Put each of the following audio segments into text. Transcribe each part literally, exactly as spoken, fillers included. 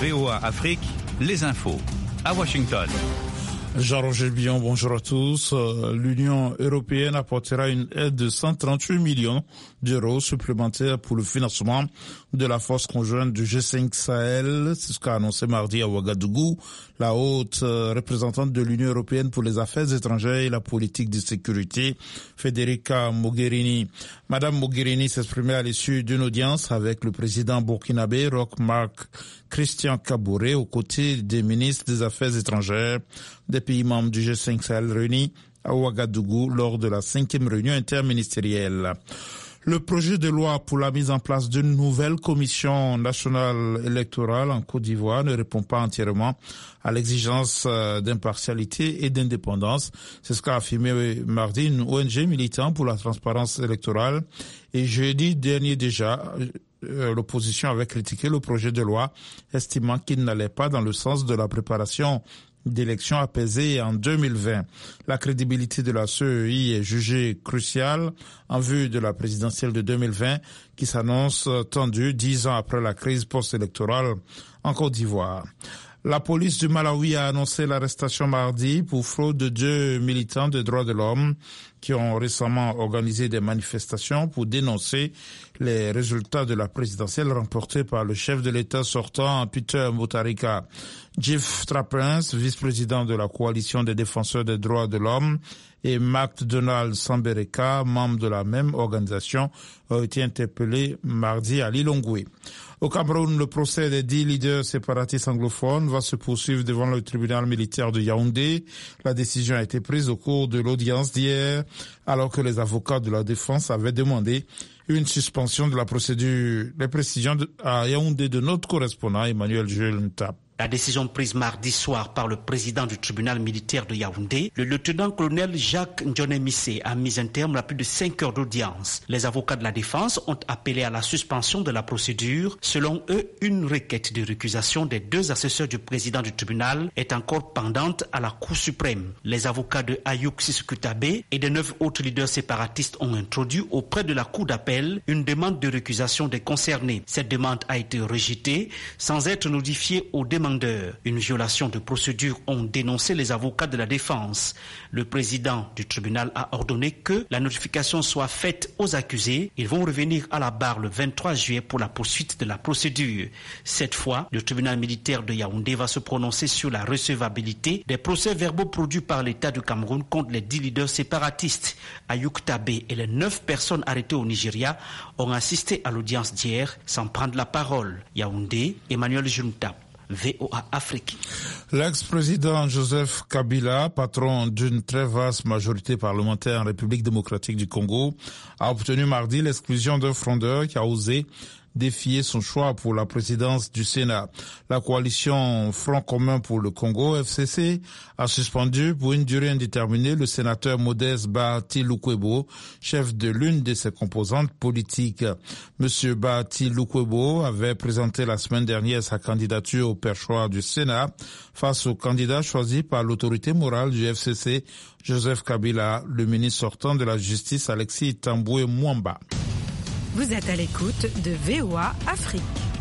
V O A Afrique, les infos. À Washington. Jean-Roger Billon, bonjour à tous. L'Union européenne apportera une aide de cent trente-huit millions d'euros supplémentaires pour le financement de la force conjointe du G cinq Sahel. C'est ce qu'a annoncé mardi à Ouagadougou la haute représentante de l'Union européenne pour les affaires étrangères et la politique de sécurité, Federica Mogherini. Madame Mogherini s'exprimait à l'issue d'une audience avec le président burkinabé Roch Marc Christian Kaboré aux côtés des ministres des Affaires étrangères des pays membres du G cinq Sahel réunis à Ouagadougou lors de la cinquième réunion interministérielle. Le projet de loi pour la mise en place d'une nouvelle commission nationale électorale en Côte d'Ivoire ne répond pas entièrement à l'exigence d'impartialité et d'indépendance. C'est ce qu'a affirmé mardi une O N G militant pour la transparence électorale. Et jeudi dernier déjà, l'opposition avait critiqué le projet de loi, estimant qu'il n'allait pas dans le sens de la préparation d'élections apaisées en deux mille vingt. La crédibilité de la C E I est jugée cruciale en vue de la présidentielle de deux mille vingt qui s'annonce tendue dix ans après la crise post-électorale en Côte d'Ivoire. La police du Malawi a annoncé l'arrestation mardi pour fraude de deux militants des droits de l'homme qui ont récemment organisé des manifestations pour dénoncer les résultats de la présidentielle remportée par le chef de l'État sortant, Peter Mutharika. Jeff Trappens, vice-président de la coalition des défenseurs des droits de l'homme, et MacDonald Sambereka, membre de la même organisation, ont été interpellés mardi à Lilongwe. Au Cameroun, le procès des dix leaders séparatistes anglophones va se poursuivre devant le tribunal militaire de Yaoundé. La décision a été prise au cours de l'audience d'hier, alors que les avocats de la défense avaient demandé une suspension de la procédure. Les précisions à Yaoundé de notre correspondant Emmanuel Jules Ntap. La décision prise mardi soir par le président du tribunal militaire de Yaoundé, le lieutenant-colonel Jacques Ndjonemissé, a mis un terme à plus de cinq heures d'audience. Les avocats de la défense ont appelé à la suspension de la procédure. Selon eux, une requête de récusation des deux assesseurs du président du tribunal est encore pendante à la Cour suprême. Les avocats de Ayouk Sissouk-Koutabé et de neuf autres leaders séparatistes ont introduit auprès de la Cour d'appel une demande de récusation des concernés. Cette demande a été rejetée sans être notifiée aux demandeurs. Une violation de procédure ont dénoncé les avocats de la défense. Le président du tribunal a ordonné que la notification soit faite aux accusés. Ils vont revenir à la barre le vingt-trois juillet pour la poursuite de la procédure. Cette fois, le tribunal militaire de Yaoundé va se prononcer sur la recevabilité des procès-verbaux produits par l'État du Cameroun contre les dix leaders séparatistes. Ayouk Tabé et les neuf personnes arrêtées au Nigeria ont assisté à l'audience d'hier sans prendre la parole. Yaoundé, Emmanuel Juntap. V O A Afrique. L'ex-président Joseph Kabila, patron d'une très vaste majorité parlementaire en République démocratique du Congo, a obtenu mardi l'exclusion d'un frondeur qui a osé défier son choix pour la présidence du Sénat. La coalition Front commun pour le Congo, F C C, a suspendu pour une durée indéterminée le sénateur Modeste Bahati Lukwebo, chef de l'une de ses composantes politiques. Monsieur Bahati Lukwebo avait présenté la semaine dernière sa candidature au perchoir du Sénat face au candidat choisi par l'autorité morale du F C C, Joseph Kabila, le ministre sortant de la Justice Alexis Tamboué Mwamba. Vous êtes à l'écoute de V O A Afrique.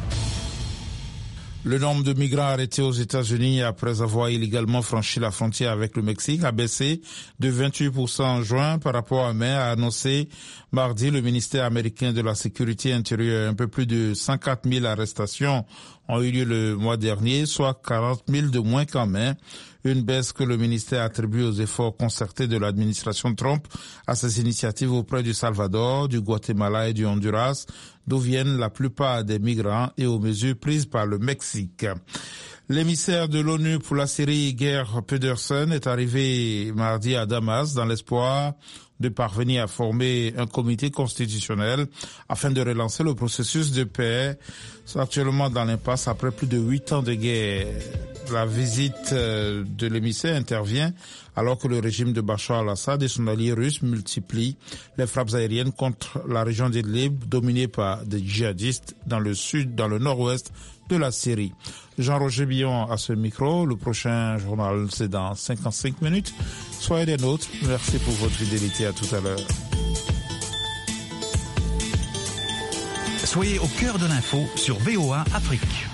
Le nombre de migrants arrêtés aux États-Unis après avoir illégalement franchi la frontière avec le Mexique a baissé de vingt-huit pour cent en juin par rapport à mai, a annoncé mardi le ministère américain de la Sécurité intérieure. Un peu plus de cent quatre mille arrestations ont eu lieu le mois dernier, soit quarante mille de moins qu'en mai. Une baisse que le ministère attribue aux efforts concertés de l'administration Trump à ses initiatives auprès du Salvador, du Guatemala et du Honduras, d'où viennent la plupart des migrants, et aux mesures prises par le Mexique. L'émissaire de l'ONU pour la Syrie, Geir Pedersen, est arrivé mardi à Damas dans l'espoir de parvenir à former un comité constitutionnel afin de relancer le processus de paix, actuellement dans l'impasse après plus de huit ans de guerre. La visite de l'émissaire intervient alors que le régime de Bachar al-Assad et son allié russe multiplient les frappes aériennes contre la région d'Idlib, dominée par des djihadistes dans le sud, dans le nord-ouest de la Syrie. Jean-Roger Billon à ce micro. Le prochain journal, c'est dans cinquante-cinq minutes. Soyez des nôtres. Merci pour votre fidélité. À tout à l'heure. Soyez au cœur de l'info sur V O A Afrique.